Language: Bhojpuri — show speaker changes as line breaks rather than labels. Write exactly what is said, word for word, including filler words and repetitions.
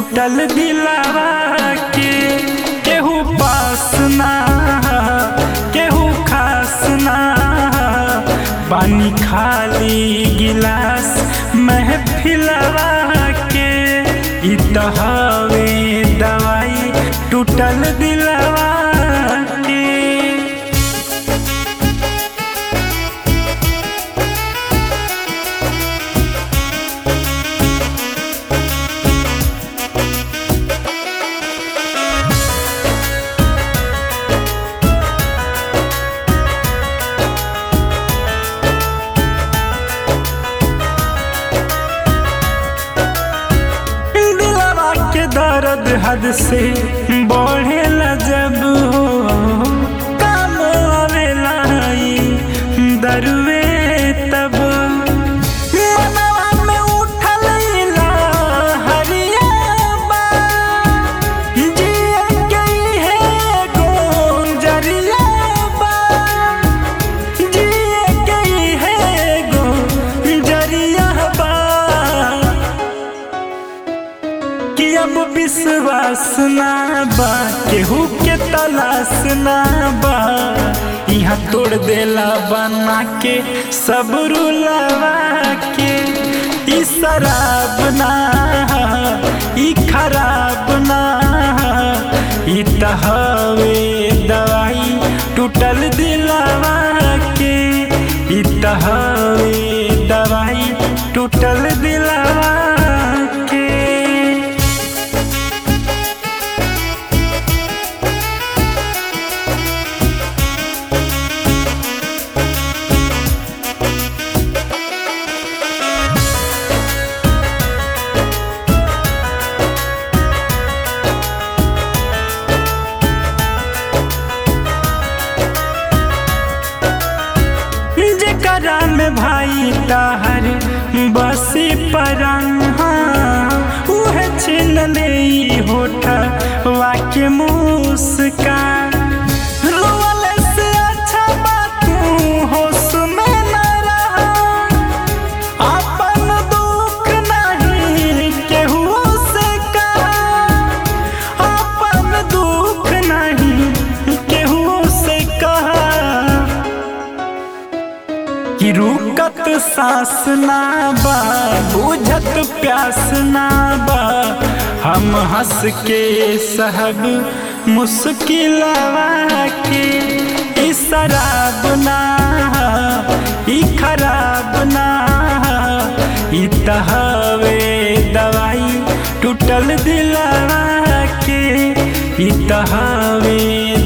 टूटल दिलावा के केहू पास ना केहू खास ना पानी खाली गिलास महफिलवा के इ त हवे दवाई टूटल दिलावा के। दर्द हद से बढ़ेला जब हो काम आवेला दरुवे तब मनवा में उठल हरिया बा जिया गई है गोंजरिया बा जिया गई है गोंजरिया बा कि अब विश्वास ना बा केहू के तलाश ना बा यहाँ तोड़ देला बना के सब रुलावा के। ई शराब ना ई खराब ना ई त हवे दवाई टूटल दिलावा के ई त हवे दवाई टूटल दिलावा के। जेकरा में भाई ताहर बसी परंहा उहे छीन ले होठ वाके मुस्कान रोवले से अच्छा बात होश में न रहा अपन दुख नहीं केहू से कहा अपन दुख नहीं केहू से कहा कि रुकत सांस ना बा बुझत प्यास ना बा हम हंस के सहब मुश्किलवा के। ई शराब ना ई खराब ना ई त हवे दवाई टूटल दिलावा के ई त हवे